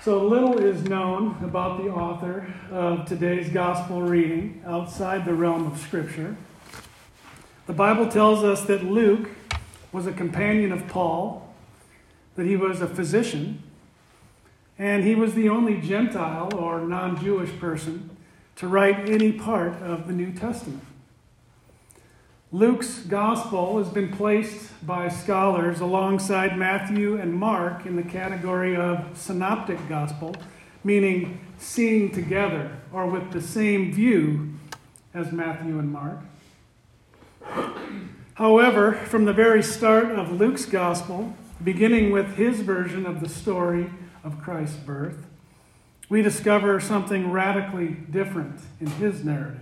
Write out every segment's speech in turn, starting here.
So little is known about the author of today's gospel reading outside the realm of Scripture. The Bible tells us that Luke was a companion of Paul, that he was a physician, and he was the only Gentile or non-Jewish person to write any part of the New Testament. Luke's gospel has been placed by scholars alongside Matthew and Mark in the category of synoptic gospel, meaning seeing together or with the same view as Matthew and Mark. However, from the very start of Luke's gospel, beginning with his version of the story of Christ's birth, we discover something radically different in his narrative.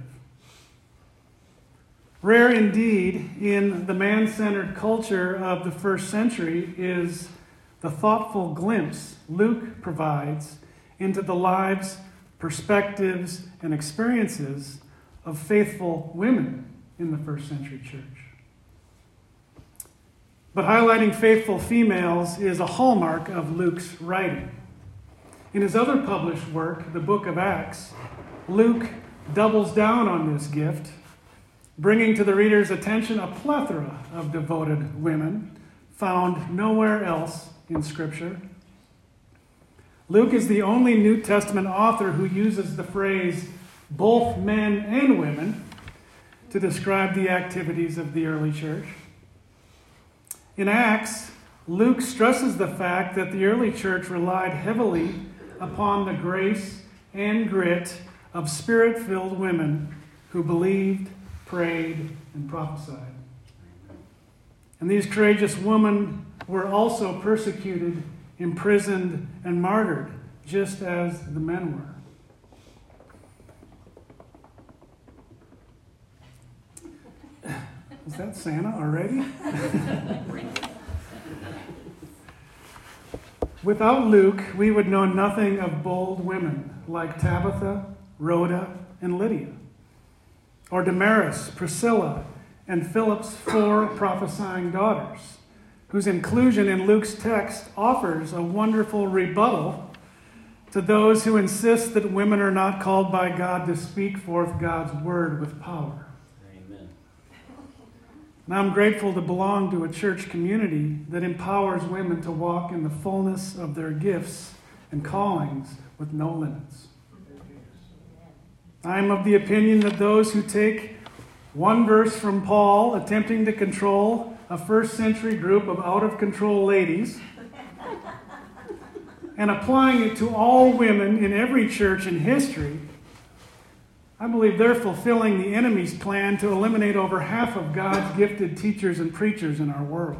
Rare indeed in the man-centered culture of the first century is the thoughtful glimpse Luke provides into the lives, perspectives, and experiences of faithful women in the first century church. But highlighting faithful females is a hallmark of Luke's writing. In his other published work, the book of Acts, Luke doubles down on this gift, bringing to the reader's attention a plethora of devoted women found nowhere else in Scripture. Luke is the only New Testament author who uses the phrase both men and women to describe the activities of the early church. In Acts, Luke stresses the fact that the early church relied heavily upon the grace and grit of Spirit-filled women who believed, prayed, and prophesied. And these courageous women were also persecuted, imprisoned, and martyred, just as the men were. Is that Santa already? Without Luke, we would know nothing of bold women like Tabitha, Rhoda, and Lydia, or Damaris, Priscilla, and Philip's 4 prophesying daughters, whose inclusion in Luke's text offers a wonderful rebuttal to those who insist that women are not called by God to speak forth God's word with power. Amen. And I'm grateful to belong to a church community that empowers women to walk in the fullness of their gifts and callings with no limits. I am of the opinion that those who take one verse from Paul attempting to control a first century group of out-of-control ladies and applying it to all women in every church in history, I believe they're fulfilling the enemy's plan to eliminate over half of God's gifted teachers and preachers in our world.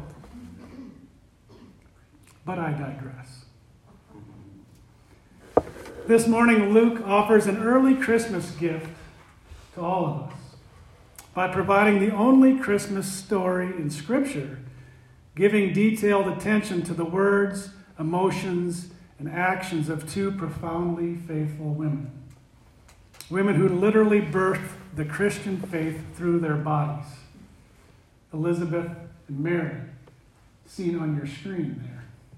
But I digress. This morning, Luke offers an early Christmas gift to all of us by providing the only Christmas story in Scripture, giving detailed attention to the words, emotions, and actions of 2 profoundly faithful women. Women who literally birthed the Christian faith through their bodies. Elizabeth and Mary, seen on your screen there.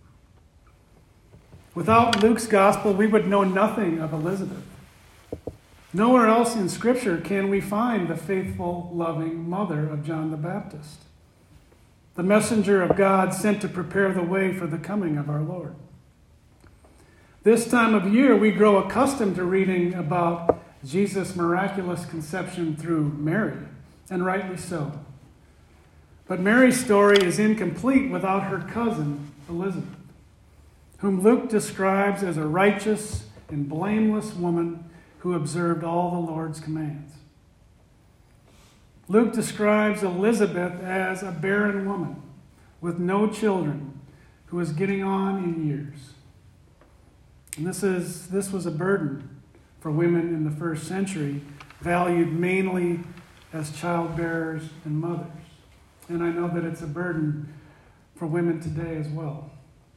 Without Luke's gospel, we would know nothing of Elizabeth. Nowhere else in Scripture can we find the faithful, loving mother of John the Baptist, the messenger of God sent to prepare the way for the coming of our Lord. This time of year, we grow accustomed to reading about Jesus' miraculous conception through Mary, and rightly so. But Mary's story is incomplete without her cousin, Elizabeth, whom Luke describes as a righteous and blameless woman who observed all the Lord's commands. Luke describes Elizabeth as a barren woman with no children who was getting on in years. And this was a burden for women in the first century, valued mainly as childbearers and mothers. And I know that it's a burden for women today as well.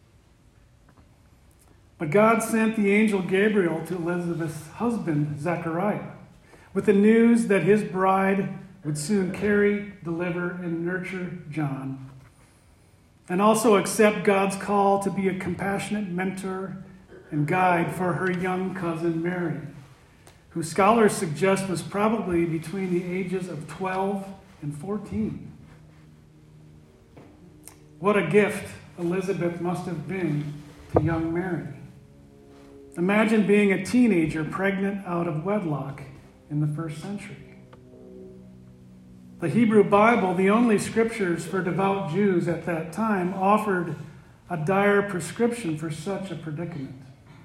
But God sent the angel Gabriel to Elizabeth's husband, Zechariah, with the news that his bride would soon carry, deliver, and nurture John, and also accept God's call to be a compassionate mentor and guide for her young cousin Mary, who scholars suggest was probably between the ages of 12 and 14. What a gift Elizabeth must have been to young Mary. Imagine being a teenager pregnant out of wedlock in the first century. The Hebrew Bible, the only scriptures for devout Jews at that time, offered a dire prescription for such a predicament.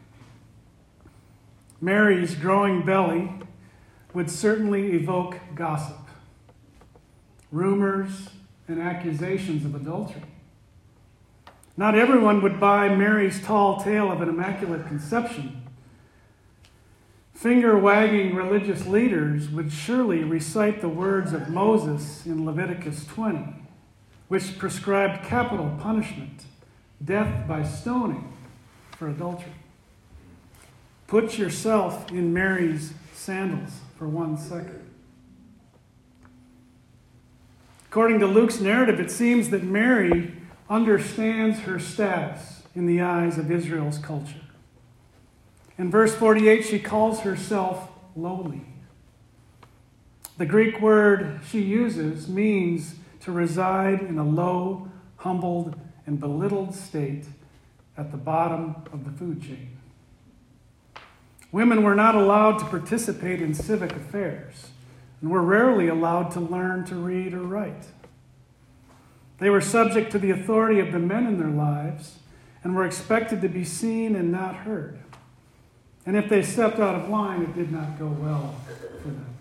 Mary's growing belly would certainly evoke gossip, rumors, and accusations of adultery. Not everyone would buy Mary's tall tale of an immaculate conception. Finger-wagging religious leaders would surely recite the words of Moses in Leviticus 20, which prescribed capital punishment, death by stoning for adultery. Put yourself in Mary's sandals for 1 second. According to Luke's narrative, it seems that Mary understands her status in the eyes of Israel's culture. In verse 48, she calls herself lowly. The Greek word she uses means to reside in a low, humbled, and belittled state at the bottom of the food chain. Women were not allowed to participate in civic affairs and were rarely allowed to learn to read or write. They were subject to the authority of the men in their lives and were expected to be seen and not heard. And if they stepped out of line, it did not go well for them.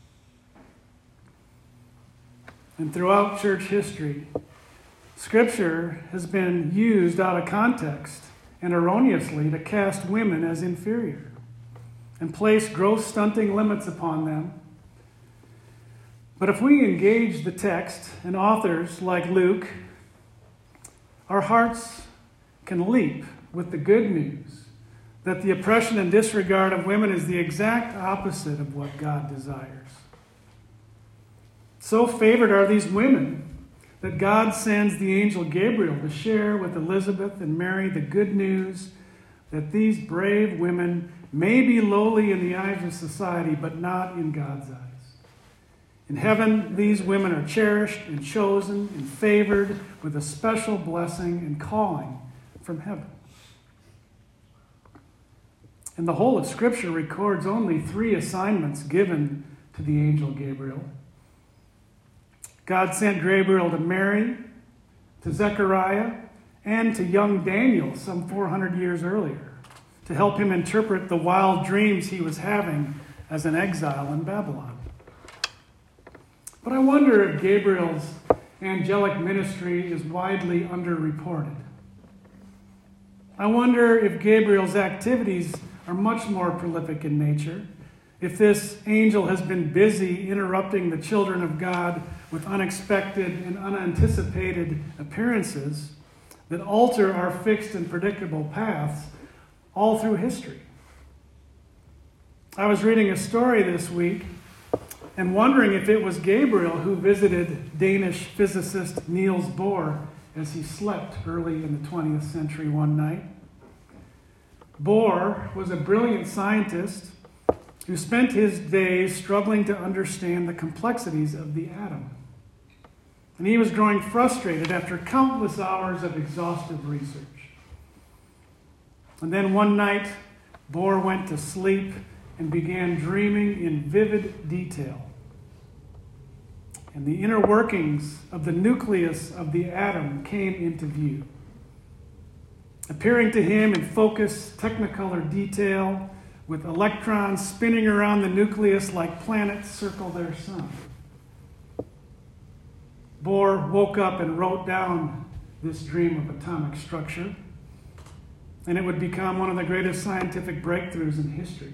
And throughout church history, Scripture has been used out of context and erroneously to cast women as inferior and place growth stunting limits upon them. But if we engage the text and authors like Luke, our hearts can leap with the good news that the oppression and disregard of women is the exact opposite of what God desires. So favored are these women that God sends the angel Gabriel to share with Elizabeth and Mary the good news that these brave women may be lowly in the eyes of society, but not in God's eyes. In heaven, these women are cherished and chosen and favored with a special blessing and calling from heaven. And the whole of Scripture records only 3 assignments given to the angel Gabriel. God sent Gabriel to Mary, to Zechariah, and to young Daniel some 400 years earlier to help him interpret the wild dreams he was having as an exile in Babylon. But I wonder if Gabriel's angelic ministry is widely underreported. I wonder if Gabriel's activities are much more prolific in nature, if this angel has been busy interrupting the children of God with unexpected and unanticipated appearances that alter our fixed and predictable paths all through history. I was reading a story this week and wondering if it was Gabriel who visited Danish physicist Niels Bohr as he slept early in the 20th century one night. Bohr was a brilliant scientist who spent his days struggling to understand the complexities of the atom. And he was growing frustrated after countless hours of exhaustive research. And then one night, Bohr went to sleep and began dreaming in vivid detail. And the inner workings of the nucleus of the atom came into view, appearing to him in focused technicolor detail, with electrons spinning around the nucleus like planets circle their sun. Bohr woke up and wrote down this dream of atomic structure, and it would become one of the greatest scientific breakthroughs in history.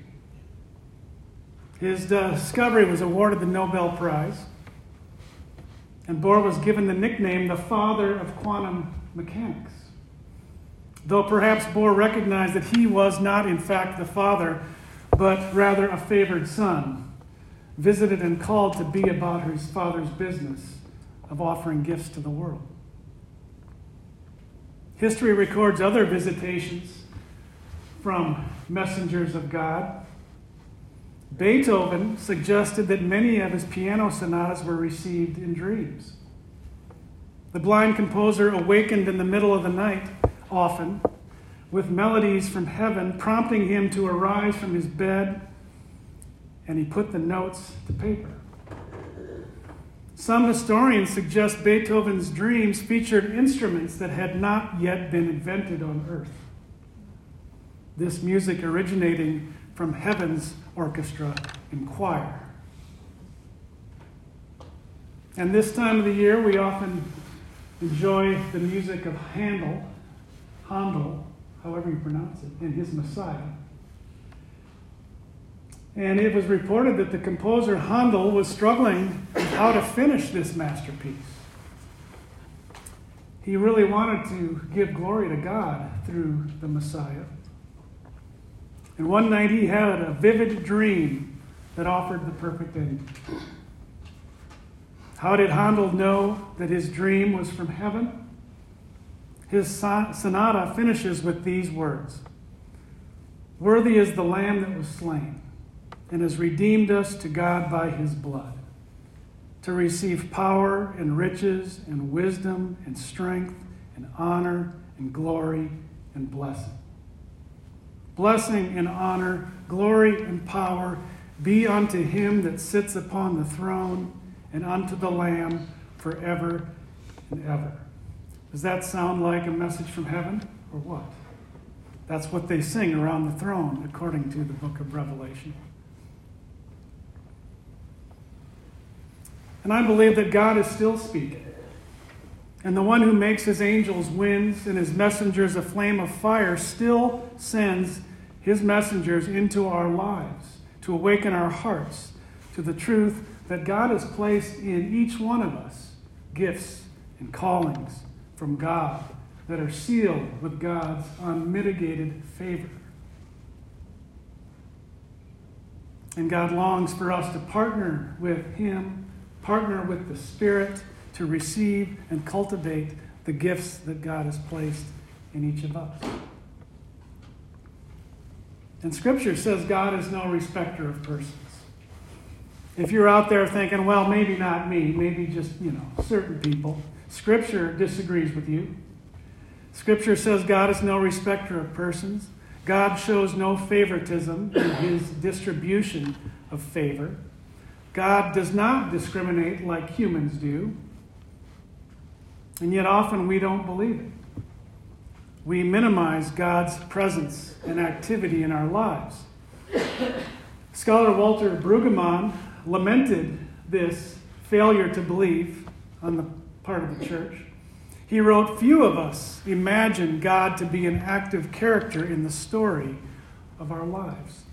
His discovery was awarded the Nobel Prize, and Bohr was given the nickname the father of quantum mechanics. Though perhaps Bohr recognized that he was not in fact the father, but rather a favored son, visited and called to be about his father's business of offering gifts to the world. History records other visitations from Messengers of God. Beethoven suggested that many of his piano sonatas were received in dreams. The blind composer awakened in the middle of the night, often, with melodies from heaven prompting him to arise from his bed, and he put the notes to paper. Some historians suggest Beethoven's dreams featured instruments that had not yet been invented on earth. This music originating from heaven's orchestra and choir. And this time of the year, we often enjoy the music of Handel, however you pronounce it, in his Messiah. And it was reported that the composer Handel was struggling with how to finish this masterpiece. He really wanted to give glory to God through the Messiah. And one night he had a vivid dream that offered the perfect ending. How did Handel know that his dream was from heaven? His sonata finishes with these words: "Worthy is the Lamb that was slain, and has redeemed us to God by his blood, to receive power and riches and wisdom and strength and honor and glory and blessing. Blessing and honor, glory and power be unto him that sits upon the throne and unto the Lamb forever and ever." Does that sound like a message from heaven or what? That's what they sing around the throne according to the book of Revelation. And I believe that God is still speaking. And the one who makes his angels winds and his messengers a flame of fire still sends his messengers into our lives to awaken our hearts to the truth that God has placed in each one of us gifts and callings from God that are sealed with God's unmitigated favor. And God longs for us to partner with him, partner with the Spirit to receive and cultivate the gifts that God has placed in each of us. And Scripture says God is no respecter of persons. If you're out there thinking, well, maybe not me, maybe just, certain people, Scripture disagrees with you. Scripture says God is no respecter of persons. God shows no favoritism in his distribution of favor. God does not discriminate like humans do. And yet often we don't believe it. We minimize God's presence and activity in our lives. Scholar Walter Brueggemann lamented this failure to believe on the part of the church. He wrote, "Few of us imagine God to be an active character in the story of our lives.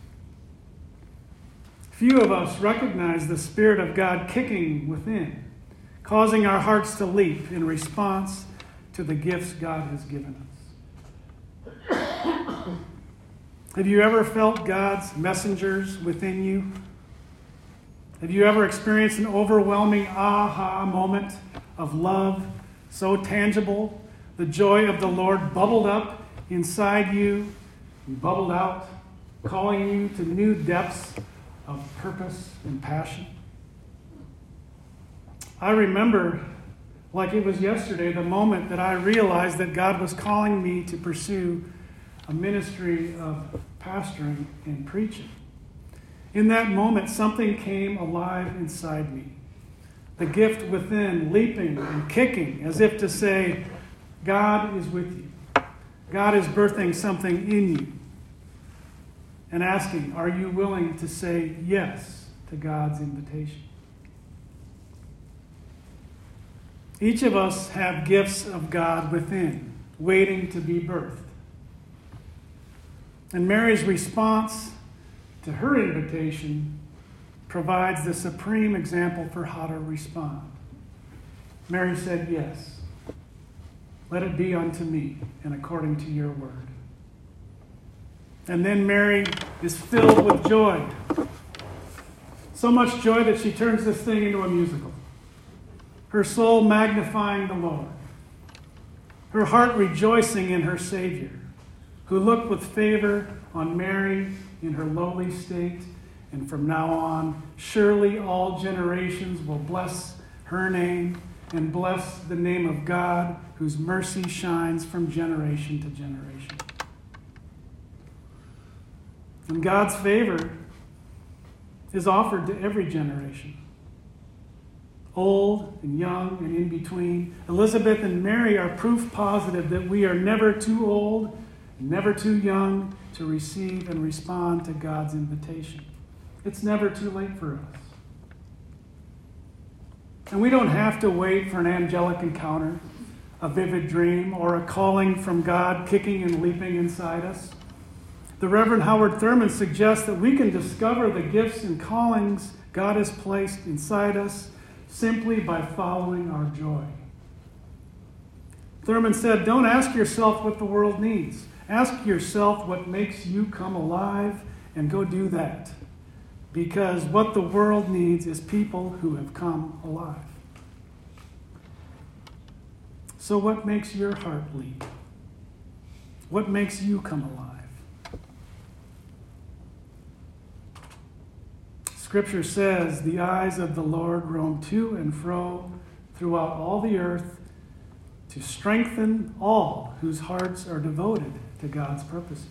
Few of us recognize the Spirit of God kicking within, causing our hearts to leap in response to the gifts God has given us." Have you ever felt God's messengers within you? Have you ever experienced an overwhelming aha moment of love, so tangible, the joy of the Lord bubbled up inside you and bubbled out, calling you to new depths of purpose and passion? I remember, like it was yesterday, the moment that I realized that God was calling me to pursue a ministry of pastoring and preaching. In that moment, something came alive inside me. The gift within leaping and kicking, as if to say, God is with you. God is birthing something in you. And asking, are you willing to say yes to God's invitation? Each of us have gifts of God within, waiting to be birthed. And Mary's response to her invitation provides the supreme example for how to respond. Mary said, "Yes, let it be unto me, and according to your word." And then Mary is filled with joy. So much joy that she turns this thing into a musical. Her soul magnifying the Lord. Her heart rejoicing in her Savior, who looked with favor on Mary in her lowly state, and from now on, surely all generations will bless her name and bless the name of God, whose mercy shines from generation to generation. And God's favor is offered to every generation, old and young and in between. Elizabeth and Mary are proof positive that we are never too old, never too young to receive and respond to God's invitation. It's never too late for us. And we don't have to wait for an angelic encounter, a vivid dream, or a calling from God kicking and leaping inside us. The Reverend Howard Thurman suggests that we can discover the gifts and callings God has placed inside us simply by following our joy. Thurman said, "Don't ask yourself what the world needs. Ask yourself what makes you come alive and go do that. Because what the world needs is people who have come alive." So what makes your heart leap? What makes you come alive? Scripture says, "The eyes of the Lord roam to and fro throughout all the earth to strengthen all whose hearts are devoted to God's purposes."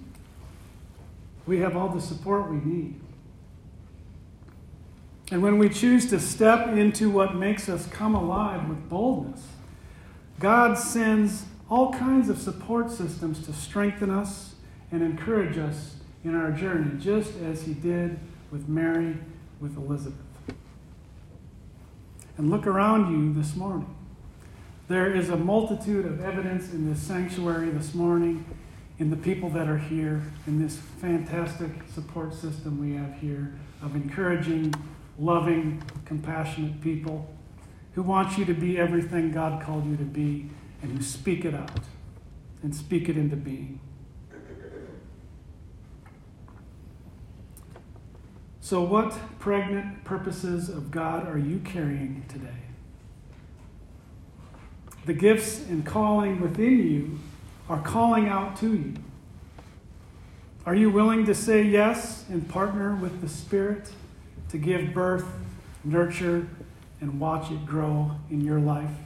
We have all the support we need. And when we choose to step into what makes us come alive with boldness, God sends all kinds of support systems to strengthen us and encourage us in our journey, just as he did with Mary, with Elizabeth. And look around you this morning. There is a multitude of evidence in this sanctuary this morning, in the people that are here, in this fantastic support system we have here of encouraging, loving, compassionate people who want you to be everything God called you to be and who speak it out and speak it into being. So what pregnant purposes of God are you carrying today? The gifts and calling within you are calling out to you. Are you willing to say yes and partner with the Spirit to give birth, nurture, and watch it grow in your life?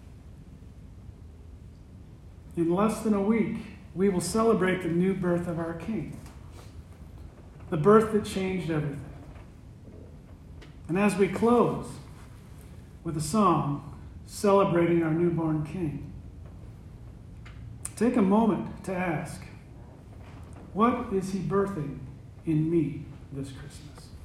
In less than a week, we will celebrate the new birth of our King, the birth that changed everything. And as we close with a song celebrating our newborn King, take a moment to ask, what is he birthing in me this Christmas?